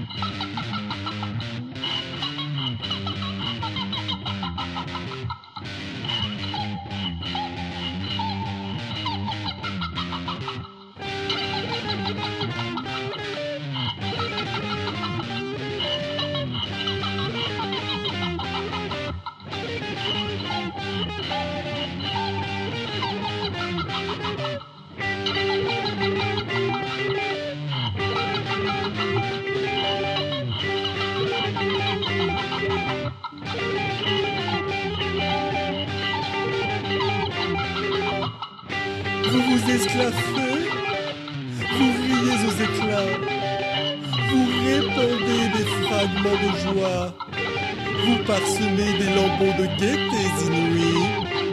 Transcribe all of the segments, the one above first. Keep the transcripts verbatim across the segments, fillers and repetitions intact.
Vous vous esclaffez, vous riez aux éclats, vous répandez des fragments de joie, vous parsemez des lambeaux de gaieté inouïe.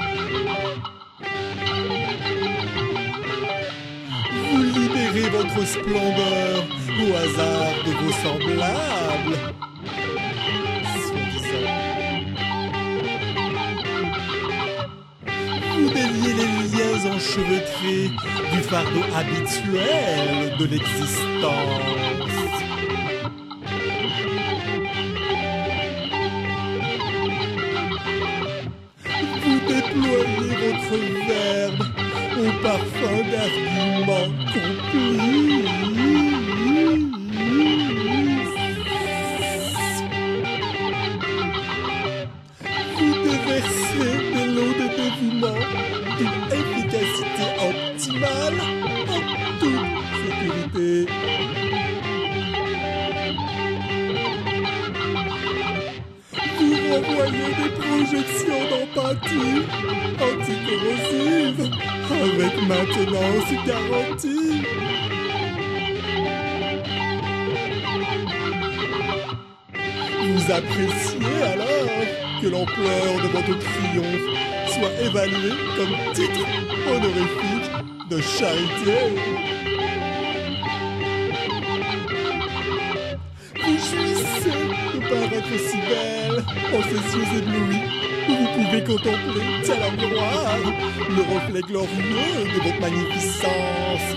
Vous libérez votre splendeur au hasard de vos semblables. Vous déliez les liens enchevêtrés du fardeau habituel de l'existence. Vous déployez votre verbe au parfum d'arguments complices. Vous déversez de l'eau de dévouement d'une efficacité optimale en toute sécurité. Vous renvoyez des projections d'empathie anticorrosives avec maintenance garantie. Vous appréciez alors que l'ampleur de votre triomphe soit évaluée comme titre honorifique de charité. Vous jouissez de paraître si belle en ces yeux éblouis où vous pouvez contempler, tel un miroir, le reflet glorieux de votre magnificence.